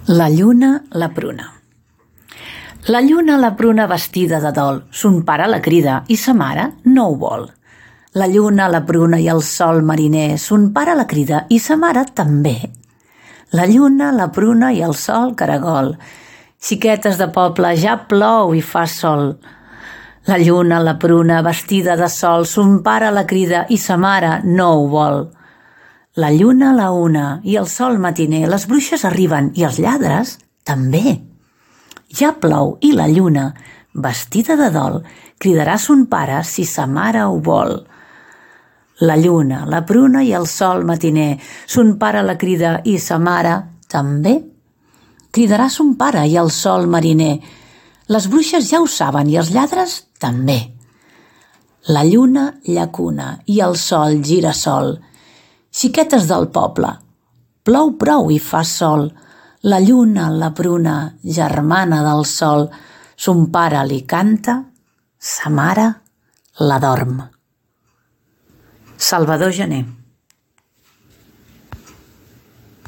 La lluna, la pruna. La lluna, la pruna vestida de dol, son pare la crida i sa mare no ho vol. La lluna, la pruna i el sol mariner, son pare la crida i sa mare també. La lluna, la pruna i el sol caragol. Xiquetes de poble, ja plou i fa sol. La lluna, la pruna, vestida de sol, son pare la crida i sa mare no ho vol. La lluna, la una i el sol matiner, les bruixes arriben i els lladres també. Ja plou i la lluna, vestida de dol, cridarà son pare si sa mare ho vol. La lluna, la pruna i el sol matiner, son pare la crida i sa mare també. Cridarà son pare i el sol mariner. Les bruixes ja ho saben i els lladres també. La lluna, llacuna i el sol gira-sol. Xiquetes del poble, plou prou i fa sol. La lluna, la pruna, germana del sol, son pare li canta, sa mare la dorm. Salvador Gené.